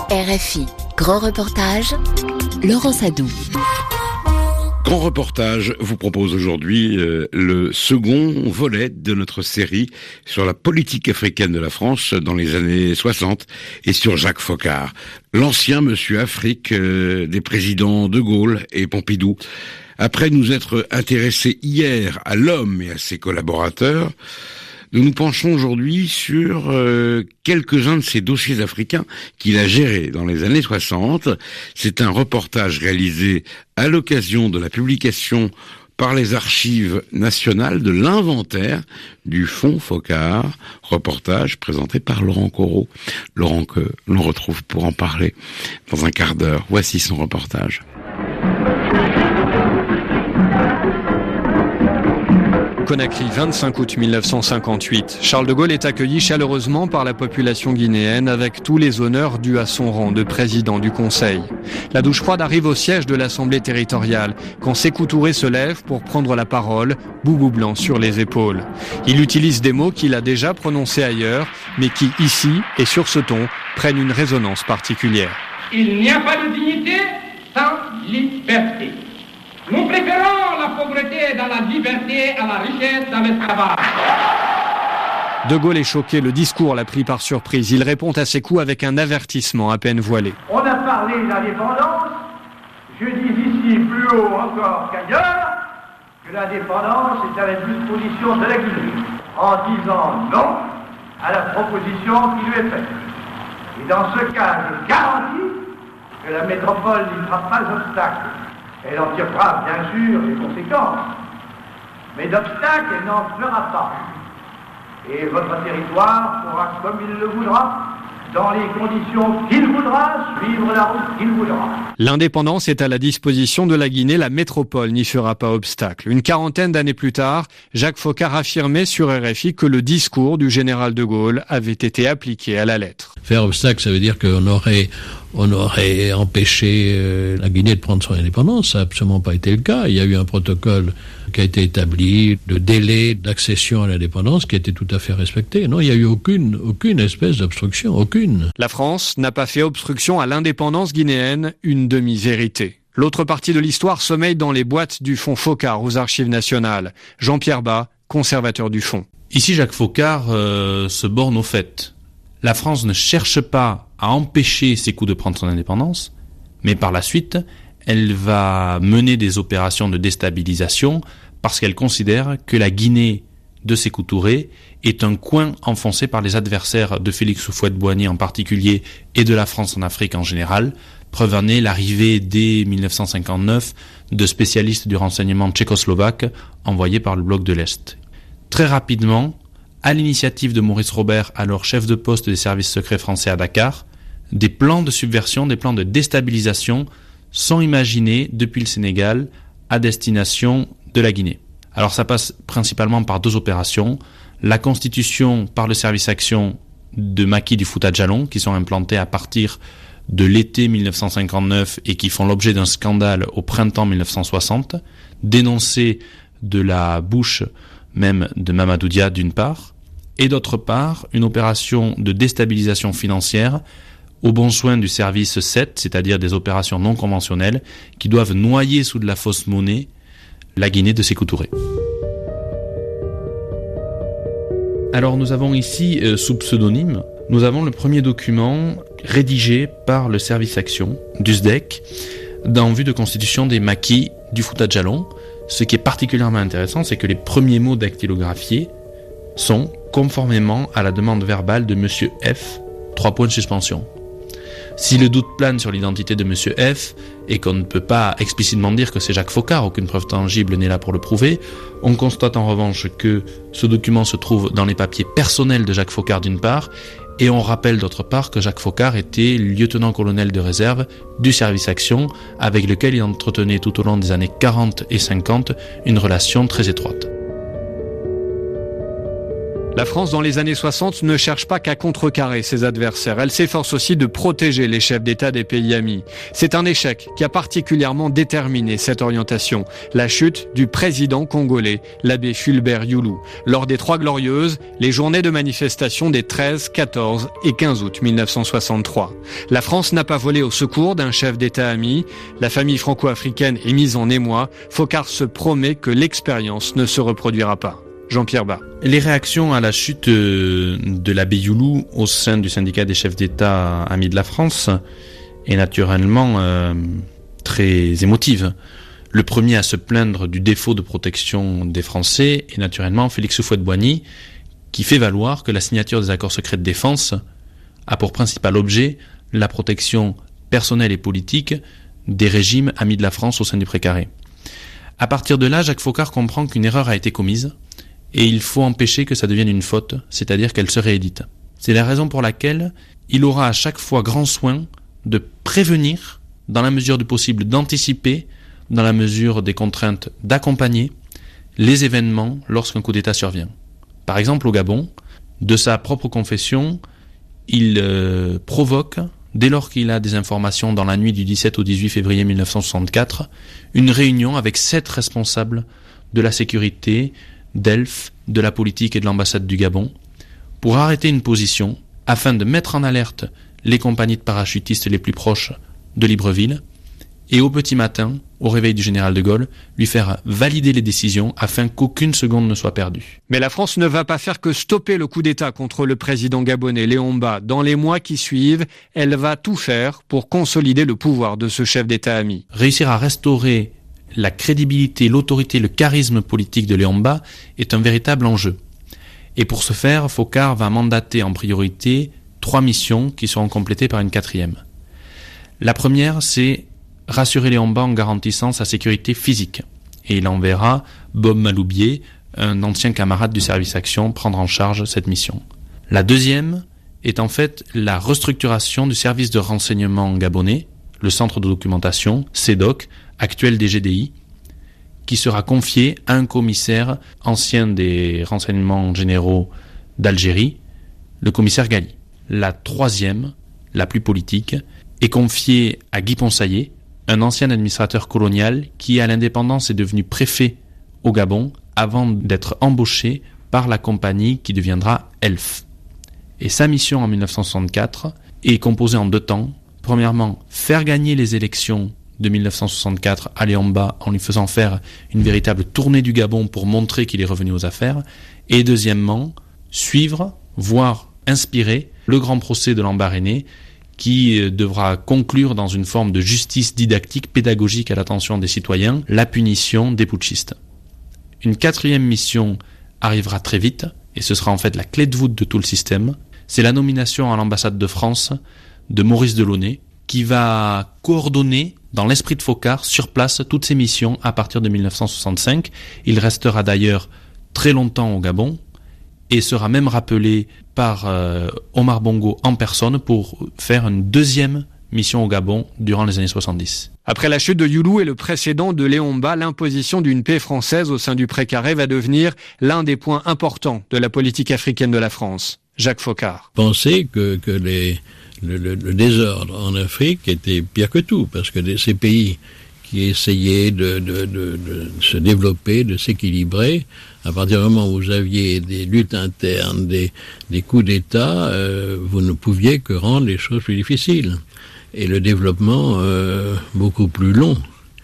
RFI, grand reportage, Laurent Sadou. Grand reportage vous propose aujourd'hui le second volet de notre série sur la politique africaine de la France dans les années 60 et sur Jacques Foccart, l'ancien monsieur Afrique des présidents de Gaulle et Pompidou. Après nous être intéressés hier à l'homme et à ses collaborateurs, nous nous penchons aujourd'hui sur quelques-uns de ces dossiers africains qu'il a gérés dans les années 60. C'est un reportage réalisé à l'occasion de la publication par les archives nationales de l'inventaire du Fonds Foccart, reportage présenté par Laurent Corot. Laurent que l'on retrouve pour en parler dans un quart d'heure. Voici son reportage. Conakry, 25 août 1958. Charles de Gaulle est accueilli chaleureusement par la population guinéenne avec tous les honneurs dus à son rang de président du Conseil. La douche froide arrive au siège de l'Assemblée territoriale quand Sékou Touré se lève pour prendre la parole, boubou blanc sur les épaules. Il utilise des mots qu'il a déjà prononcés ailleurs, mais qui, ici et sur ce ton, prennent une résonance particulière. Il n'y a pas de dignité sans liberté. Nous préférons la pauvreté dans la liberté à la richesse dans l'esclavage. De Gaulle est choqué, le discours l'a pris par surprise. Il répond à Sékou avec un avertissement à peine voilé. On a parlé d'indépendance, je dis ici plus haut encore qu'ailleurs, que l'indépendance est à la disposition de la Guinée, en disant non à la proposition qui lui est faite. Et dans ce cas, je garantis que la métropole n'y fera pas obstacle. Elle en tirera bien sûr les conséquences, mais d'obstacle, elle n'en fera pas. Et votre territoire pourra, comme il le voudra, dans les conditions qu'il voudra, suivre la route qu'il voudra. L'indépendance est à la disposition de la Guinée, la métropole n'y fera pas obstacle. Une quarantaine d'années plus tard, Jacques Foccart affirmait sur RFI que le discours du général de Gaulle avait été appliqué à la lettre. Faire obstacle, ça veut dire qu'on aurait empêché la Guinée de prendre son indépendance. Ça n'a absolument pas été le cas. Il y a eu un protocole qui a été établi de délai d'accession à l'indépendance qui a été tout à fait respecté. Non, il n'y a eu aucune espèce d'obstruction, aucune. La France n'a pas fait obstruction à l'indépendance guinéenne, une demi-vérité. L'autre partie de l'histoire sommeille dans les boîtes du Fonds Foccart aux Archives nationales. Jean-Pierre Bas, conservateur du Fonds. Ici, Jacques Foccart se borne au fait. La France ne cherche pas à empêcher Sékou de prendre son indépendance, mais par la suite, elle va mener des opérations de déstabilisation parce qu'elle considère que la Guinée de Sékou Touré est un coin enfoncé par les adversaires de Félix Houphouët-Boigny en particulier et de la France en Afrique en général. Preuve en est l'arrivée dès 1959 de spécialistes du renseignement tchécoslovaque envoyés par le bloc de l'Est. Très rapidement, à l'initiative de Maurice Robert, alors chef de poste des services secrets français à Dakar, des plans de subversion, des plans de déstabilisation sont imaginés depuis le Sénégal à destination de la Guinée. Alors ça passe principalement par deux opérations. La constitution par le service action de maquis du Fouta Djallon, qui sont implantés à partir de l'été 1959 et qui font l'objet d'un scandale au printemps 1960, dénoncés de la bouche même de Mamadou Dia d'une part, et d'autre part une opération de déstabilisation financière au bon soin du service 7, c'est-à-dire des opérations non conventionnelles qui doivent noyer sous de la fausse monnaie la Guinée de Sékou Touré. Alors nous avons ici, sous pseudonyme, nous avons le premier document rédigé par le service action du SDEC en vue de constitution des maquis du Fouta Djallon. Ce qui est particulièrement intéressant, c'est que les premiers mots dactylographiés sont conformément à la demande verbale de Monsieur F, 3 points de suspension. Si le doute plane sur l'identité de Monsieur F et qu'on ne peut pas explicitement dire que c'est Jacques Foccart, aucune preuve tangible n'est là pour le prouver, on constate en revanche que ce document se trouve dans les papiers personnels de Jacques Foccart d'une part, et on rappelle d'autre part que Jacques Foccart était lieutenant-colonel de réserve du service action avec lequel il entretenait tout au long des années 40 et 50 une relation très étroite. La France, dans les années 60, ne cherche pas qu'à contrecarrer ses adversaires. Elle s'efforce aussi de protéger les chefs d'État des pays amis. C'est un échec qui a particulièrement déterminé cette orientation. La chute du président congolais, l'abbé Fulbert Youlou. Lors des Trois Glorieuses, les journées de manifestation des 13, 14 et 15 août 1963. La France n'a pas volé au secours d'un chef d'État ami. La famille franco-africaine est mise en émoi. Foccart se promet que l'expérience ne se reproduira pas. Jean-Pierre Bas. Les réactions à la chute de l'abbé Youlou au sein du syndicat des chefs d'État amis de la France est naturellement très émotive. Le premier à se plaindre du défaut de protection des Français est naturellement Félix Houphouët-Boigny, qui fait valoir que la signature des accords secrets de défense a pour principal objet la protection personnelle et politique des régimes amis de la France au sein du précaré. À partir de là, Jacques Foccart comprend qu'une erreur a été commise et il faut empêcher que ça devienne une faute, c'est-à-dire qu'elle se réédite. C'est la raison pour laquelle il aura à chaque fois grand soin de prévenir, dans la mesure du possible d'anticiper, dans la mesure des contraintes d'accompagner les événements lorsqu'un coup d'État survient. Par exemple au Gabon, de sa propre confession, il provoque, dès lors qu'il a des informations dans la nuit du 17 au 18 février 1964, une réunion avec 7 responsables de la sécurité, d'Elf, de la politique et de l'ambassade du Gabon, pour arrêter une position afin de mettre en alerte les compagnies de parachutistes les plus proches de Libreville et au petit matin, au réveil du général de Gaulle, lui faire valider les décisions afin qu'aucune seconde ne soit perdue. Mais la France ne va pas faire que stopper le coup d'État contre le président gabonais Léon Mba. Dans les mois qui suivent, elle va tout faire pour consolider le pouvoir de ce chef d'État ami. Réussir à restaurer la crédibilité, l'autorité, le charisme politique de Léon Mba est un véritable enjeu. Et pour ce faire, Foccart va mandater en priorité 3 missions qui seront complétées par une 4e. La première, c'est rassurer Léon Mba en garantissant sa sécurité physique. Et il enverra Bob Maloubier, un ancien camarade du service action, prendre en charge cette mission. La deuxième est en fait la restructuration du service de renseignement gabonais, le centre de documentation, CEDOC, actuel des GDI, qui sera confié à un commissaire ancien des renseignements généraux d'Algérie, le commissaire Gali. La troisième, la plus politique, est confiée à Guy Ponsaillé, un ancien administrateur colonial qui, à l'indépendance, est devenu préfet au Gabon avant d'être embauché par la compagnie qui deviendra Elf. Et sa mission en 1964 est composée en 2 temps. Premièrement, faire gagner les élections de 1964 à Léon Mba en lui faisant faire une véritable tournée du Gabon pour montrer qu'il est revenu aux affaires. Et deuxièmement, suivre, voire inspirer le grand procès de Lambaréné qui devra conclure dans une forme de justice didactique, pédagogique à l'attention des citoyens, la punition des putschistes. Une 4e mission arrivera très vite, et ce sera en fait la clé de voûte de tout le système. C'est la nomination à l'ambassade de France de Maurice Delaunay, qui va coordonner, dans l'esprit de Foccart, sur place, toutes ces missions à partir de 1965. Il restera d'ailleurs très longtemps au Gabon, et sera même rappelé par Omar Bongo en personne pour faire une 2e mission au Gabon durant les années 70. Après la chute de Youlou et le précédent de Léon Mba, l'imposition d'une paix française au sein du précaré va devenir l'un des points importants de la politique africaine de la France. Jacques Foccart. Pensez que le désordre en Afrique était pire que tout, parce que ces pays qui essayaient de se développer, de s'équilibrer, à partir du moment où vous aviez des luttes internes, des coups d'État, vous ne pouviez que rendre les choses plus difficiles. Et le développement beaucoup plus long.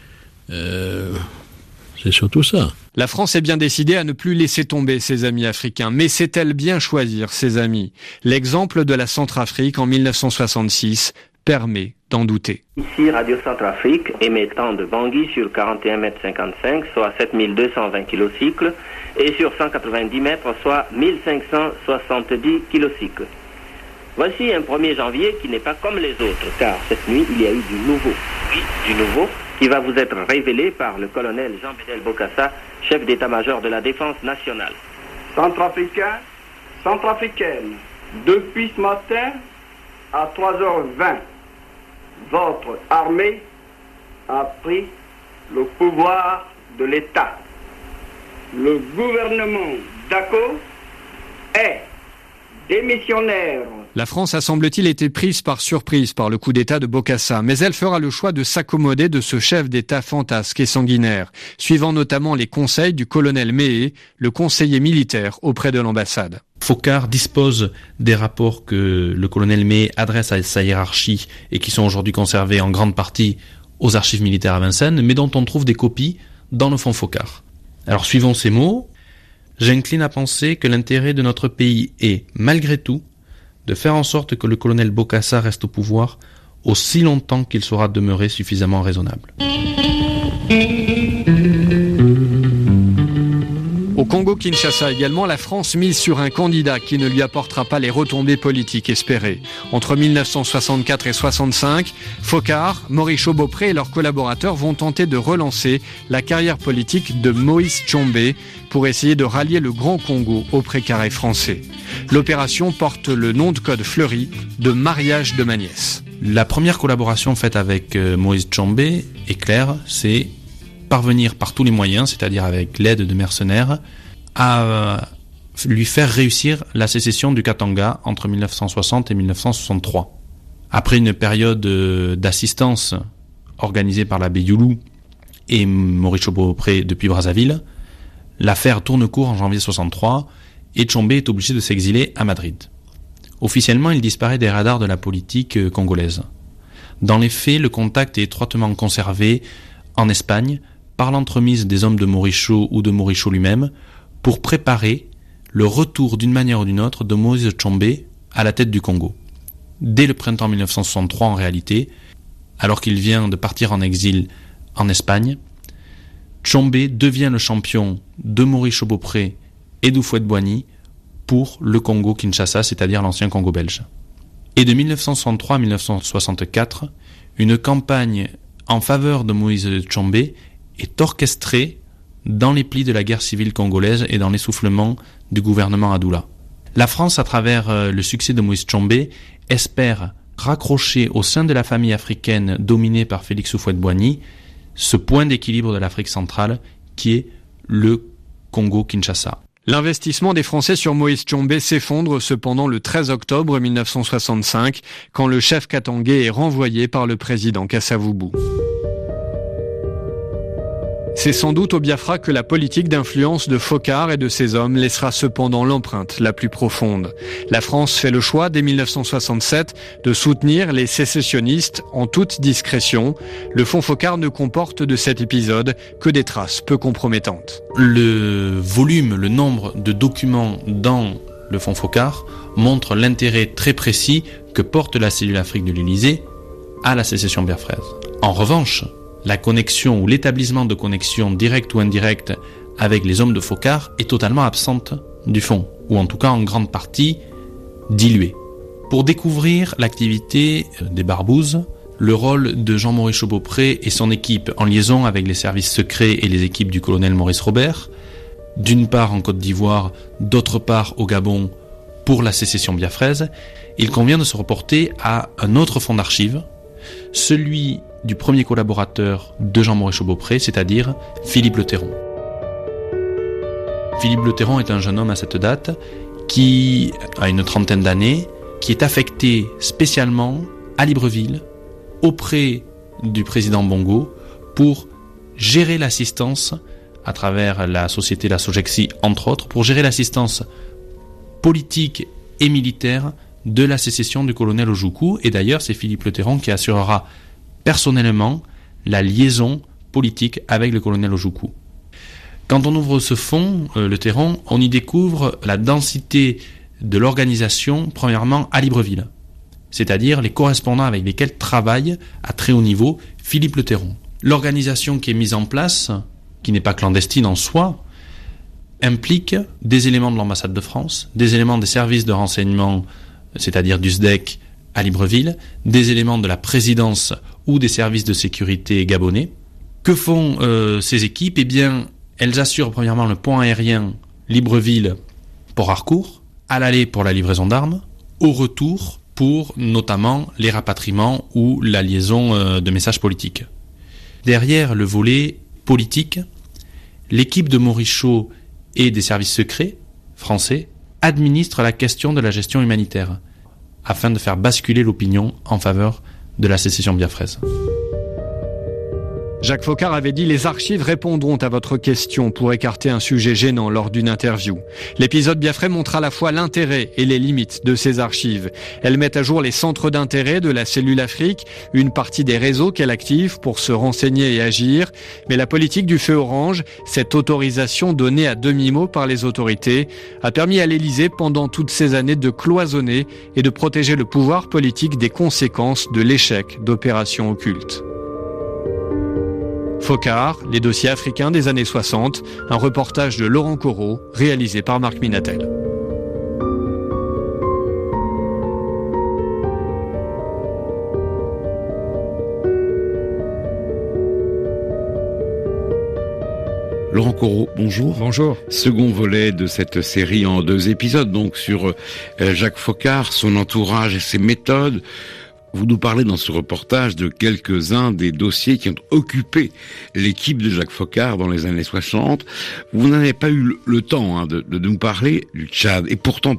C'est surtout ça. La France est bien décidée à ne plus laisser tomber ses amis africains, mais sait-elle bien choisir ses amis ? L'exemple de la Centrafrique en 1966 permet d'en douter. Ici Radio Centrafrique, émettant de Bangui sur 41 mètres 55, soit 7220 kilocycles, et sur 190 mètres, soit 1570 kilocycles. Voici un 1er janvier qui n'est pas comme les autres, car cette nuit, il y a eu du nouveau. Oui, du nouveau, qui va vous être révélé par le colonel Jean-Bédel Bokassa, chef d'état-major de la Défense nationale. Centrafricains, Centrafricaines, depuis ce matin, à 3h20, votre armée a pris le pouvoir de l'État. Le gouvernement d'Ako est démissionnaire. La France a, semble-t-il, été prise par surprise par le coup d'État de Bokassa, mais elle fera le choix de s'accommoder de ce chef d'État fantasque et sanguinaire, suivant notamment les conseils du colonel Méhé, le conseiller militaire auprès de l'ambassade. Foccart dispose des rapports que le colonel Méhé adresse à sa hiérarchie et qui sont aujourd'hui conservés en grande partie aux archives militaires à Vincennes, mais dont on trouve des copies dans le fonds Foccart. Alors, suivant ces mots, j'incline à penser que l'intérêt de notre pays est, malgré tout, de faire en sorte que le colonel Bokassa reste au pouvoir aussi longtemps qu'il saura demeurer suffisamment raisonnable. Au Congo-Kinshasa également, la France mise sur un candidat qui ne lui apportera pas les retombées politiques espérées. Entre 1964 et 65, Foccart, Maurice Beaupré et leurs collaborateurs vont tenter de relancer la carrière politique de Moïse Tshombe pour essayer de rallier le Grand Congo au précaré français. L'opération porte le nom de code fleuri de mariage de ma nièce. La première collaboration faite avec Moïse Tshombe est claire, c'est parvenir par tous les moyens, c'est-à-dire avec l'aide de mercenaires, à lui faire réussir la sécession du Katanga entre 1960 et 1963. Après une période d'assistance organisée par l'abbé Youlou et Maurice Beaupré depuis Brazzaville, l'affaire tourne court en janvier 63 et Tshombe est obligé de s'exiler à Madrid. Officiellement, il disparaît des radars de la politique congolaise. Dans les faits, le contact est étroitement conservé en Espagne par l'entremise des hommes de Morichaud ou de Morichaud lui-même pour préparer le retour d'une manière ou d'une autre de Moïse Tshombe à la tête du Congo. Dès le printemps 1963 en réalité, alors qu'il vient de partir en exil en Espagne, Tshombe devient le champion de Maurice Beaupré et d'Houphouët-Boigny pour le Congo-Kinshasa, c'est-à-dire l'ancien Congo belge. Et de 1963 à 1964, une campagne en faveur de Moïse Tshombe est orchestrée dans les plis de la guerre civile congolaise et dans l'essoufflement du gouvernement Adoula. La France, à travers le succès de Moïse Tshombe, espère raccrocher au sein de la famille africaine dominée par Félix Houphouët-Boigny ce point d'équilibre de l'Afrique centrale qui est le Congo-Kinshasa. L'investissement des Français sur Moïse Tshombe s'effondre cependant le 13 octobre 1965, quand le chef katangais est renvoyé par le président Kasavubu. C'est sans doute au Biafra que la politique d'influence de Foccart et de ses hommes laissera cependant l'empreinte la plus profonde. La France fait le choix, dès 1967, de soutenir les sécessionnistes en toute discrétion. Le fonds Foccart ne comporte de cet épisode que des traces peu compromettantes. Le volume, le nombre de documents dans le fonds Foccart montre l'intérêt très précis que porte la cellule Afrique de l'Élysée à la sécession biafraise. En revanche, la connexion ou l'établissement de connexion directe ou indirecte avec les hommes de Foccart est totalement absente du fond, ou en tout cas en grande partie diluée. Pour découvrir l'activité des Barbouzes, le rôle de Jean-Maurice Beaupré et son équipe en liaison avec les services secrets et les équipes du colonel Maurice Robert, d'une part en Côte d'Ivoire, d'autre part au Gabon pour la sécession biafraise, il convient de se reporter à un autre fonds d'archives, celui du premier collaborateur de Jean-Maurice Beaupré, c'est-à-dire Philippe Le Terron. Philippe Le Terron est un jeune homme à cette date qui a une trentaine d'années, qui est affecté spécialement à Libreville auprès du président Bongo pour gérer l'assistance à travers la société la Sogexi entre autres, pour gérer l'assistance politique et militaire de la sécession du colonel Ojukwu. Et d'ailleurs, c'est Philippe Le Terron qui assurera personnellement la liaison politique avec le colonel Ojukwu. Quand on ouvre ce fonds, Le Terron, on y découvre la densité de l'organisation, premièrement à Libreville, c'est-à-dire les correspondants avec lesquels travaille à très haut niveau Philippe Le Terron. L'organisation qui est mise en place, qui n'est pas clandestine en soi, implique des éléments de l'ambassade de France, des éléments des services de renseignement, c'est-à-dire du SDEC à Libreville, des éléments de la présidence ou des services de sécurité gabonais. Que font ces équipes ? Eh bien, elles assurent premièrement le pont aérien Libreville-Port-Harcourt, à l'aller pour la livraison d'armes, au retour pour notamment les rapatriements ou la liaison de messages politiques. Derrière le volet politique, l'équipe de Morichaud et des services secrets français administre la question de la gestion humanitaire, afin de faire basculer l'opinion en faveur de la sécession biafraise. Jacques Foccart avait dit « Les archives répondront à votre question pour écarter un sujet gênant lors d'une interview ». L'épisode biafrais montre à la fois l'intérêt et les limites de ces archives. Elles mettent à jour les centres d'intérêt de la cellule Afrique, une partie des réseaux qu'elle active pour se renseigner et agir. Mais la politique du feu orange, cette autorisation donnée à demi-mot par les autorités, a permis à l'Élysée pendant toutes ces années de cloisonner et de protéger le pouvoir politique des conséquences de l'échec d'opérations occultes. Foccart, les dossiers africains des années 60, un reportage de Laurent Corot, réalisé par Marc Minatel. Laurent Corot, bonjour. Bonjour. Second volet de cette série en 2 épisodes, donc sur Jacques Foccart, son entourage et ses méthodes. Vous nous parlez dans ce reportage de quelques-uns des dossiers qui ont occupé l'équipe de Jacques Foccart dans les années 60. Vous n'avez pas eu le temps de nous parler du Tchad. Et pourtant,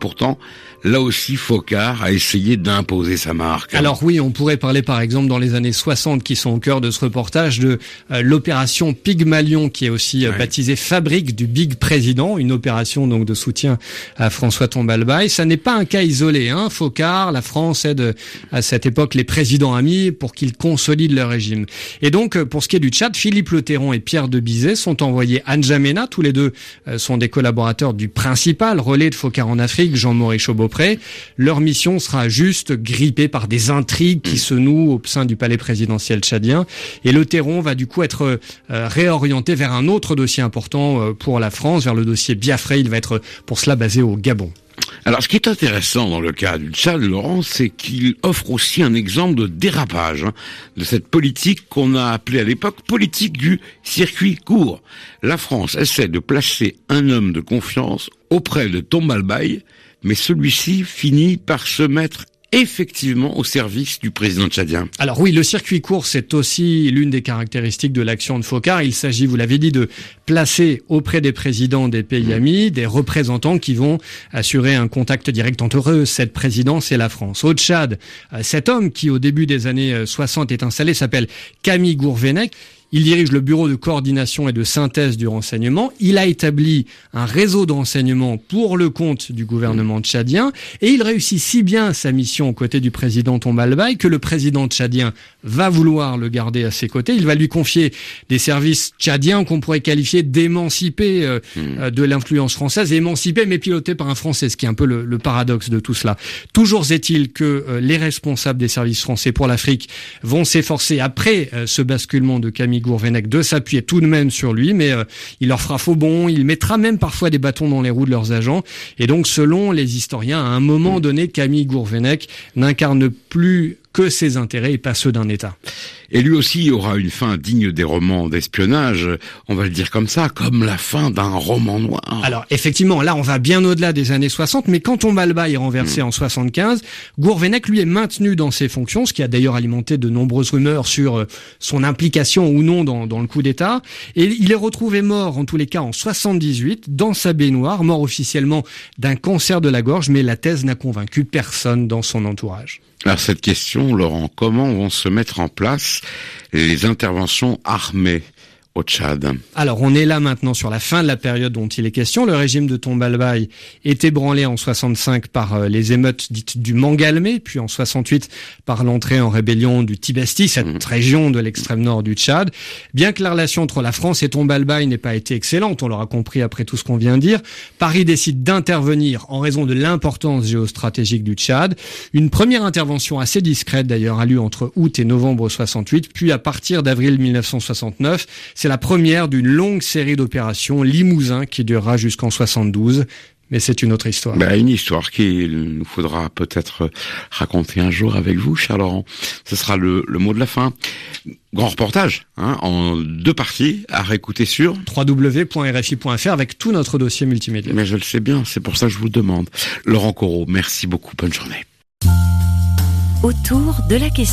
là aussi, Foccart a essayé d'imposer sa marque. Alors oui, on pourrait parler par exemple dans les années 60 qui sont au cœur de ce reportage de l'opération Pygmalion qui est aussi baptisée Fabrique du Big Président, une opération donc de soutien à François Tombalbaye. Ça n'est pas un cas isolé. Foccart, la France aide à cette époque les présidents amis pour qu'ils consolident leur régime. Et donc, pour ce qui est du Tchad, Philippe Le Terron et Pierre de Bizet sont envoyés à N'Djamena. Tous les deux sont des collaborateurs du principal relais de Foccart en Afrique, Jean-Maurice Beaupré. Leur mission sera juste grippée par des intrigues qui se nouent au sein du palais présidentiel tchadien. Et Le Terron va du coup être réorienté vers un autre dossier important pour la France, vers le dossier Biafra. Il va être pour cela basé au Gabon. Alors, ce qui est intéressant dans le cas du Tchad, Laurent, c'est qu'il offre aussi un exemple de dérapage de cette politique qu'on a appelée à l'époque politique du circuit court. La France essaie de placer un homme de confiance auprès de Tombalbaye, mais celui-ci finit par se mettre effectivement au service du président tchadien. Alors oui, le circuit court, c'est aussi l'une des caractéristiques de l'action de Foccart. Il s'agit, vous l'avez dit, de placer auprès des présidents des pays amis des représentants qui vont assurer un contact direct entre eux, cette présidence et la France. Au Tchad, cet homme qui, au début des années 60, est installé, s'appelle Camille Gourvenec. Il dirige le bureau de coordination et de synthèse du renseignement. Il a établi un réseau de renseignement pour le compte du gouvernement tchadien et il réussit si bien sa mission aux côtés du président Tombalbaye que le président tchadien va vouloir le garder à ses côtés. Il va lui confier des services tchadiens qu'on pourrait qualifier d'émancipés de l'influence française, émancipés mais pilotés par un Français, ce qui est un peu le paradoxe de tout cela. Toujours est-il que les responsables des services français pour l'Afrique vont s'efforcer, après ce basculement de Camille Gourvenec, de s'appuyer tout de même sur lui, mais il leur fera faux bond, il mettra même parfois des bâtons dans les roues de leurs agents, et donc selon les historiens, à un moment donné, Camille Gourvenec n'incarne plus que ses intérêts et pas ceux d'un État. Et lui aussi aura une fin digne des romans d'espionnage, on va le dire comme ça, comme la fin d'un roman noir. Alors effectivement, là on va bien au-delà des années 60, mais quand Tombalbaye est renversé en 75, Gourvenec lui est maintenu dans ses fonctions, ce qui a d'ailleurs alimenté de nombreuses rumeurs sur son implication ou non dans le coup d'État. Et il est retrouvé mort, en tous les cas en 78, dans sa baignoire, mort officiellement d'un cancer de la gorge, mais la thèse n'a convaincu personne dans son entourage. Alors cette question, Laurent, comment vont se mettre en place les interventions armées au Tchad? Alors on est là maintenant sur la fin de la période dont il est question. Le régime de Tombalbaye est ébranlé en 65 par les émeutes dites du Mangalmé, puis en 68 par l'entrée en rébellion du Tibesti, cette région de l'extrême nord du Tchad. Bien que la relation entre la France et Tombalbaye n'ait pas été excellente, on l'aura compris après tout ce qu'on vient de dire, Paris décide d'intervenir en raison de l'importance géostratégique du Tchad. Une première intervention assez discrète d'ailleurs a lieu entre août et novembre 68, puis à partir d'avril 1969, c'est la première d'une longue série d'opérations Limousin qui durera jusqu'en 72. Mais c'est une autre histoire. Une histoire qu'il nous faudra peut-être raconter un jour avec vous, cher Laurent. Ce sera le mot de la fin. Grand reportage, en 2 parties, à réécouter sur www.rfi.fr avec tout notre dossier multimédia. Mais je le sais bien, c'est pour ça que je vous le demande. Laurent Corot, merci beaucoup, bonne journée. Autour de la question.